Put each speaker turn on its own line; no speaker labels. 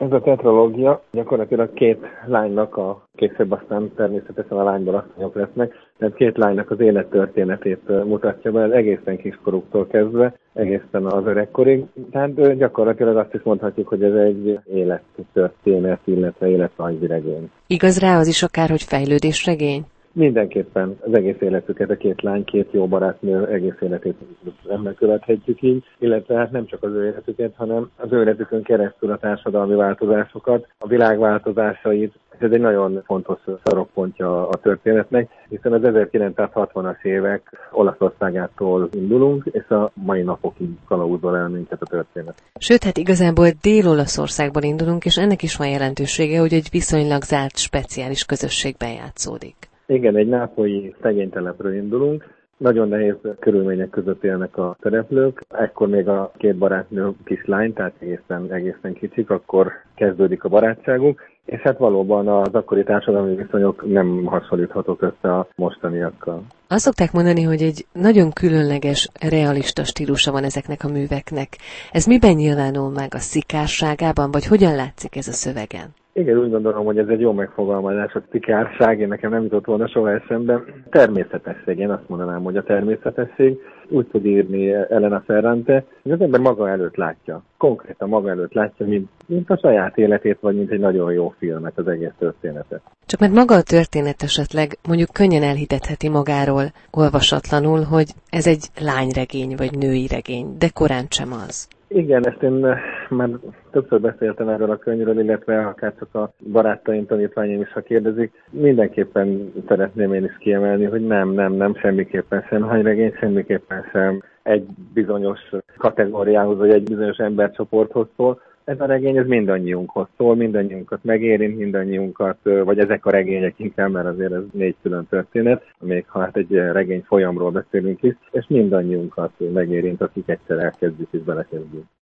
Ez a tetralógia gyakorlatilag két lánynak később aztán természetesen a lányból asszonyok lesznek, tehát két lánynak az élettörténetét mutatja be, egészen kiskoruktól kezdve, egészen az öregkorig. Tehát gyakorlatilag azt is mondhatjuk, hogy ez egy élettörténet, illetve életrajzi regény.
Igaz rá az is akár, hogy fejlődésregény?
Mindenképpen az egész életüket a két lány, két jó barátnő egész életét megkövethetjük így, illetve hát nem csak az ő életüket, hanem az ő életükön keresztül a társadalmi változásokat, a világ változásait. Ez egy nagyon fontos sarokpontja a történetnek, hiszen az 1960-as évek Olaszországától indulunk, és a mai napokig kalauzol el minket a történet.
Sőt, hát igazából Dél-Olaszországban indulunk, és ennek is van jelentősége, hogy egy viszonylag zárt, speciális közösségben játszódik. Igen,
egy nápolyi szegénytelepről indulunk. Nagyon nehéz körülmények között élnek a szereplők. Ekkor még a két barátnő kislány, tehát egészen kicsik, akkor kezdődik a barátságuk. És hát valóban az akkori társadalmi viszonyok nem hasonlíthatók össze a mostaniakkal.
Azt szokták mondani, hogy egy nagyon különleges, realista stílusa van ezeknek a műveknek. Ez miben nyilvánul meg, a szikárságában, vagy hogyan látszik ez a szövegen?
Igen, úgy gondolom, hogy ez egy jó megfogalmazás, a szikárság, én nekem nem jutott volna soha eszembe. Természetesség, én azt mondanám, hogy a természetesség. Úgy tud írni Elena Ferrante, hogy az ember maga előtt látja. Konkrétan maga előtt látja, mint a saját életét, vagy mint egy nagyon jó filmet, az egész történetet.
Csak mert maga a történet esetleg mondjuk könnyen elhitetheti magáról olvasatlanul, hogy ez egy lányregény vagy női regény, de korán sem az.
Igen, ezt én már többször beszéltem erről a könyvről, illetve akár csak a barátaim, tanítványaim is, ha kérdezik. Mindenképpen szeretném én is kiemelni, hogy nem, semmiképpen sem lányregény, semmiképpen sem egy bizonyos kategóriához, vagy egy bizonyos embercsoporthoz szól. Ez a regény, ez mindannyiunkhoz szól, mindannyiunkat megérint, mindannyiunkat, vagy ezek a regények inkább, mert azért ez 4 külön történet, még ha hát egy regény folyamról beszélünk is, és mindannyiunkat megérint, akik egyszer elkezdjük és belekezdjük.